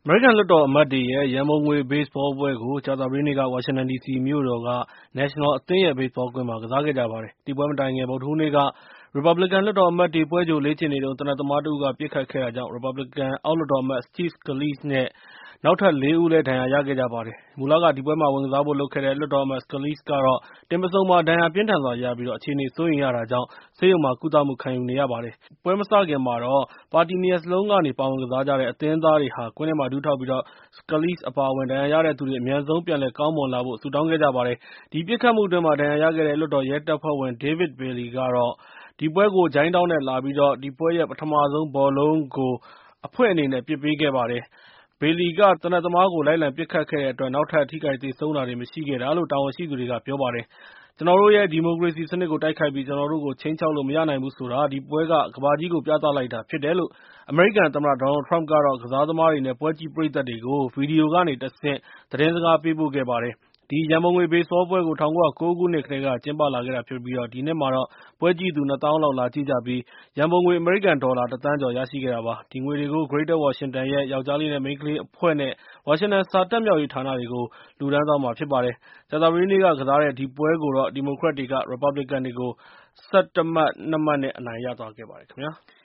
အမေရိကန်လွှတ်တော်အမတ်တွေရဲ့ ရန်ပုံငွေဘေ့စ်ဘောပွဲကို ကြာသပတေးနေ့က ဝါရှင်တန်ဒီစီမြို့တော်က National အသင်းရဲ့ ဘေ့စ်ဘောကွင်းမှာ ကစားခဲ့ကြပါတယ်။ ဒီပွဲမတိုင်ခင် ဗုဒ္ဓဟူးနေ့က ရီပတ်ဘလစ်ကန် လွှတ်တော်အမတ်တွေ ပွဲကြိုလေ့ကျင့်နေတုန်း သေနတ်သမားတဦးက ပစ်ခတ်ခဲ့တာကြောင့် ရီပတ်ဘလစ်ကန် အောက်လွှတ်တော်အမတ် Steve Scalise နဲ့ နောက်ထပ် ၄ ဦးလည်း ဒဏ်ရာရခဲ့ကြပါတယ်။ မူလက ဒီပွဲမှာ ဝင်ကစားဖို့လုပ်ခဲ့တဲ့ လွှတ်တော်အမတ် Scalise ကတော့ တင်ပါးဆုံမှာ ဒဏ်ရာပြင်းထန်စွာရပြီး အခြေအနေ စိုးရိမ်ရတာကြောင့် ဆေးရုံမှာ ကုသမှုခံယူနေရပါတယ်။ ပွဲမစခင်မှာတော့ ပါတီ ၂ ရပ်စလုံးကနေ ပါဝင်ကစားကြတဲ့ အသင်းသားတွေဟာ ကွင်းထဲမှာ ဒူးထောက်ပြီး Scalise အပါအဝင် ဒဏ်ရာရတဲ့သူတွေ အမြန်ဆုံး ပြန်လည်ကောင်းမွန်လာဖို့ ဆုတောင်းခဲ့ကြပါတယ်။ ဒီပစ်ခတ်မှုအတွင်း ဒဏ်ရာရခဲ့တဲ့ လွှတ်တော်ရဲတပ်ဖွဲ့ဝင် David Bailey ကတော့ ဒီပွဲကို ဂျိုင်းတောင်းနဲ့လာပြီး ဒီပွဲရဲ့ ပထမဆုံးဘောလုံးကို အဖွဲ့အနေနဲ့ ပစ်ပေးခဲ့ပါတယ်။ Bailey က သေနတ်သမားကို လိုက်လံပစ်ခတ်ခဲ့တဲ့အတွက် နောက်ထပ် ထိခိုက်သေဆုံးတာတွေ မရှိခဲ့တာလို့ တာဝန်ရှိသူတွေက ပြောပါတယ်။ ကျနော်တို့ရဲ့ ဒီမိုကရေစီစနစ်ကို တိုက်ခိုက်ပြီး ကျနော်တို့ကို ခြိမ်းခြောက်လို့ မရနိုင်ဘူးဆိုတာ ဒီပွဲက ကမ္ဘာကြီးကို ပြသလိုက်တာဖြစ်တယ်လို့ အမေရိကန်သမ္မတ Donald Trump က ကစားသမားတွေနဲ့ ပွဲကြည့်ပရိသတ်တွေကို ဗီဒီယိုကနေတဆင့် သတင်းစကားပေးပို့ခဲ့ပါတယ်။ ဒီရန်ပုံငွေဘေ့စ်ဘောပွဲကို ၁၉၉ ခုနှစ်ကတည်းက ကျင်းပလာခဲ့တာဖြစ်ပြီး ဒီနှစ်မှာတော့ ပွဲကြည့်သူ ၂ သောင်းလောက် လာကြည့်ကြပြီး ရန်ပုံငွေ အမေရိကန်ဒေါ်လာ ၁ သန်းကျော် ရရှိခဲ့တာပါ။ ဒီငွေတွေကို Greater Washington ရဲ့ ယောက်ျားလေးနဲ့ မိန်းကလေးအဖွဲ့နဲ့ ဝါရှင်တန်စာတတ်မြောက်ရေးဌာနတွေကို လှူဒါန်းသွားမှာဖြစ်ပါတယ်။ ကြာသပတေးနေ့က ကစားတဲ့ ဒီပွဲကိုတော့ ဒီမိုကရက်တွေက ရီပတ်ဘလစ်ကန်တွေကို ၁၁ မှတ် ၂ မှတ်နဲ့ အနိုင်ရသွားခဲ့ပါတယ်ခင်ဗျာ။